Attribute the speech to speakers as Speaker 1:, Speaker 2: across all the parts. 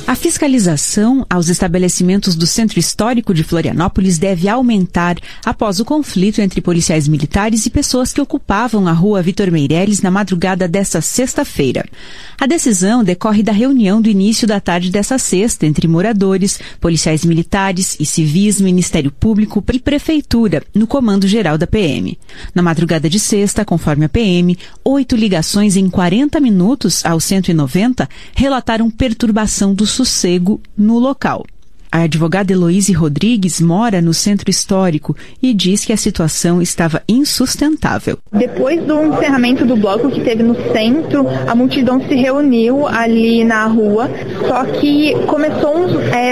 Speaker 1: A fiscalização aos estabelecimentos do Centro Histórico de Florianópolis deve aumentar após o conflito entre policiais militares e pessoas que ocupavam a rua Vitor Meireles na madrugada desta sexta-feira. A decisão decorre da reunião do início da tarde desta sexta entre moradores, policiais militares e civis, Ministério Público e Prefeitura, no Comando Geral da PM. Na madrugada de sexta, conforme a PM, 8 ligações em 40 minutos ao 190 relataram perturbação do sossego no local. A advogada Heloíse Rodrigues mora no Centro Histórico e diz que a situação estava insustentável.
Speaker 2: Depois do encerramento do bloco que teve no centro, a multidão se reuniu ali na rua, só que começou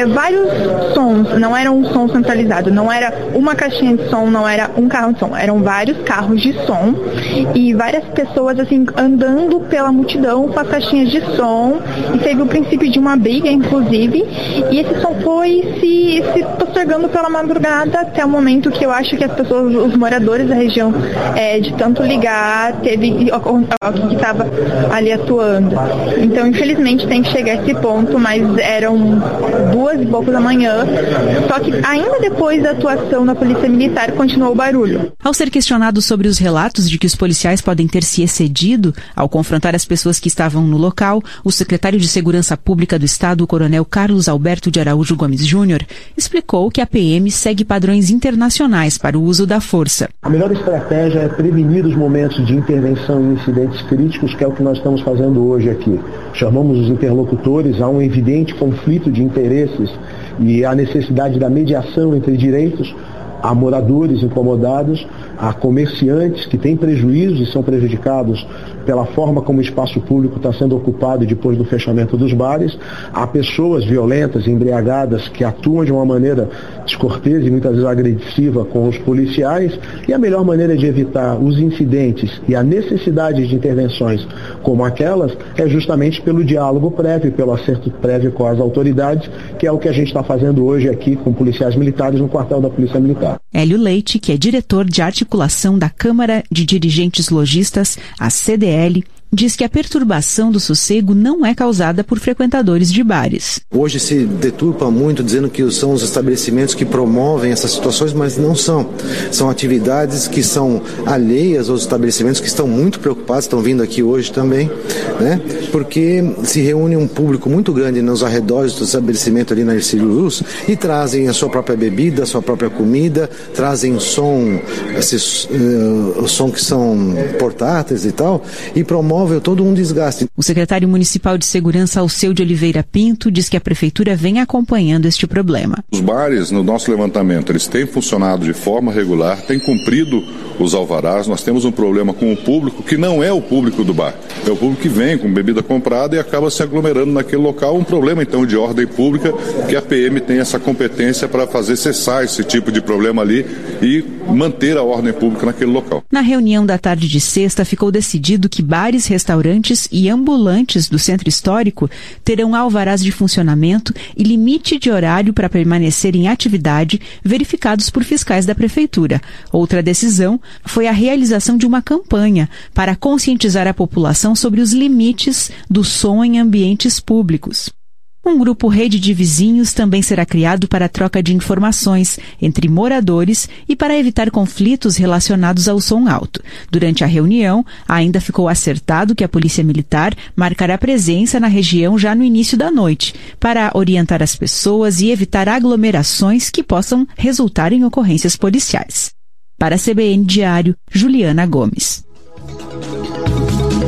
Speaker 2: vários sons, não era um som centralizado, não era uma caixinha de som, não era um carro de som, eram vários carros de som e várias pessoas assim andando pela multidão com as caixinhas de som e teve o princípio de uma briga, inclusive, e esse som foi se postergando pela madrugada até o momento que eu acho que as pessoas, os moradores da região, de tanto ligar, teve alguém que estava ali atuando. Então, infelizmente, tem que chegar a esse ponto, mas eram 2 e pouco da manhã, só que ainda depois da atuação da Polícia Militar, continuou o barulho.
Speaker 1: Ao ser questionado sobre os relatos de que os policiais podem ter se excedido ao confrontar as pessoas que estavam no local, o secretário de Segurança Pública do Estado, o coronel Carlos Alberto de Araújo Gomes Júnior, explicou que a PM segue padrões internacionais para o uso da força.
Speaker 3: A melhor estratégia é prevenir os momentos de intervenção em incidentes críticos, que é o que nós estamos fazendo hoje aqui. Chamamos os interlocutores a um evidente conflito de interesses e a necessidade da mediação entre direitos, a moradores incomodados, a comerciantes que têm prejuízos e são prejudicados pela forma como o espaço público está sendo ocupado depois do fechamento dos bares, a pessoas violentas, embriagadas, que atuam de uma maneira descortês e muitas vezes agressiva com os policiais, e a melhor maneira de evitar os incidentes e a necessidade de intervenções como aquelas é justamente pelo diálogo prévio, pelo acerto prévio com as autoridades, que é o que a gente está fazendo hoje aqui com policiais militares no quartel da Polícia Militar.
Speaker 1: Hélio Leite, que é diretor de articulação da Câmara de Dirigentes Lojistas, a CDL, diz que a perturbação do sossego não é causada por frequentadores de bares.
Speaker 4: Hoje se deturpa muito dizendo que são os estabelecimentos que promovem essas situações, mas não são. São atividades que são alheias aos estabelecimentos que estão muito preocupados, estão vindo aqui hoje também, né? Porque se reúne um público muito grande nos arredores do estabelecimento ali na Ercílio Luz e trazem a sua própria bebida, a sua própria comida, trazem som, o som que são portáteis e tal, e promovem todo um desgaste.
Speaker 1: O secretário municipal de segurança, Alceu de Oliveira Pinto, diz que a prefeitura vem acompanhando este problema.
Speaker 5: Os bares, no nosso levantamento, eles têm funcionado de forma regular, têm cumprido os alvarás. Nós temos um problema com o público que não é o público do bar. É o público que vem com bebida comprada e acaba se aglomerando naquele local. Um problema, então, de ordem pública, que a PM tem essa competência para fazer cessar esse tipo de problema ali e manter a ordem pública naquele local.
Speaker 1: Na reunião da tarde de sexta, ficou decidido que bares, restaurantes e ambulantes do Centro Histórico terão alvarás de funcionamento e limite de horário para permanecer em atividade verificados por fiscais da Prefeitura. Outra decisão foi a realização de uma campanha para conscientizar a população sobre os limites do som em ambientes públicos. Um grupo rede de vizinhos também será criado para a troca de informações entre moradores e para evitar conflitos relacionados ao som alto. Durante a reunião, ainda ficou acertado que a Polícia Militar marcará presença na região já no início da noite, para orientar as pessoas e evitar aglomerações que possam resultar em ocorrências policiais. Para a CBN Diário, Juliana Gomes.